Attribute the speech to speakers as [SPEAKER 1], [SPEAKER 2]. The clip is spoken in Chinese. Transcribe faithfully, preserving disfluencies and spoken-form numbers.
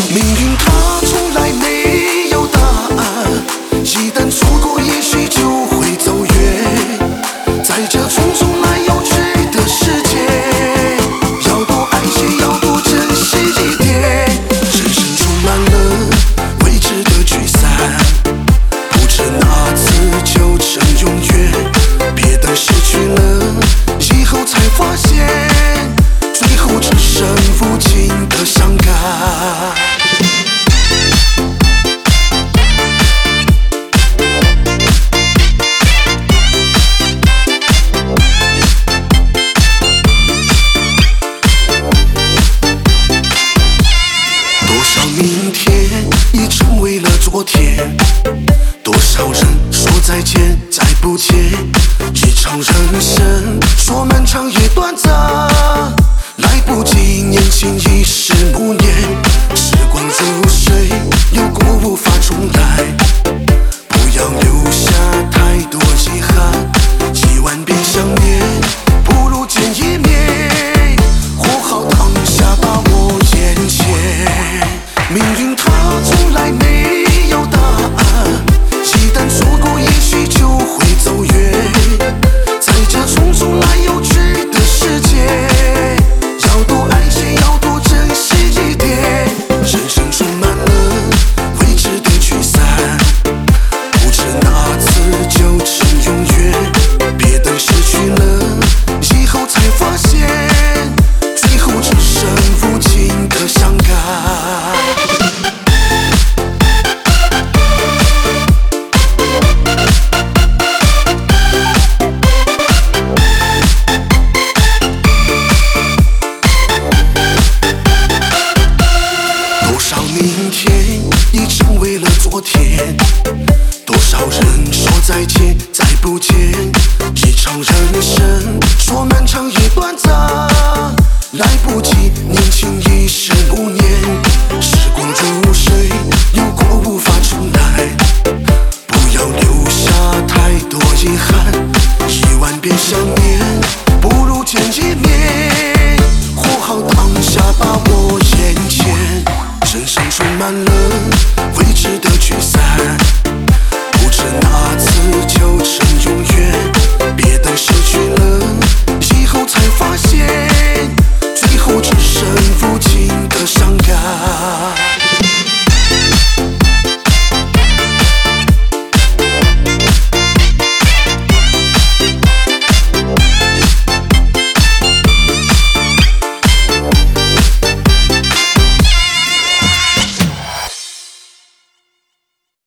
[SPEAKER 1] 命运它从来没有答案，一旦错过，也许就会走远。在这匆匆来又去的世界，要多爱些，要多珍惜一点。人生充满了未知的聚散，不知哪次就成永远。别等失去了以后才发现，最后只剩无尽的伤感。多少明天已成为了昨天，多少人说再见再不见。一场人生说漫长也短暂，来不及年轻已是暮年。时光如水，流过无法重来，不要留下太多遗憾。一万遍想念，不如见一面，活好当下，把握眼前。命运它从来没有答案，一旦错过，也许就会走远。在这匆匆来又去的世界，要多爱些，要多珍惜一点。人生充满了未知的聚散，不知哪次就成永远。别等失去了以后才发现，最后只剩无尽的伤感。明天已成为了昨天，多少人说再见再不见。一场人生说漫长也短暂，来不及年轻已是暮年。时光如水，流过无法重来，不要留下太多遗憾。一万遍想念，不如见一面，活好当下，把握眼前。人生充满了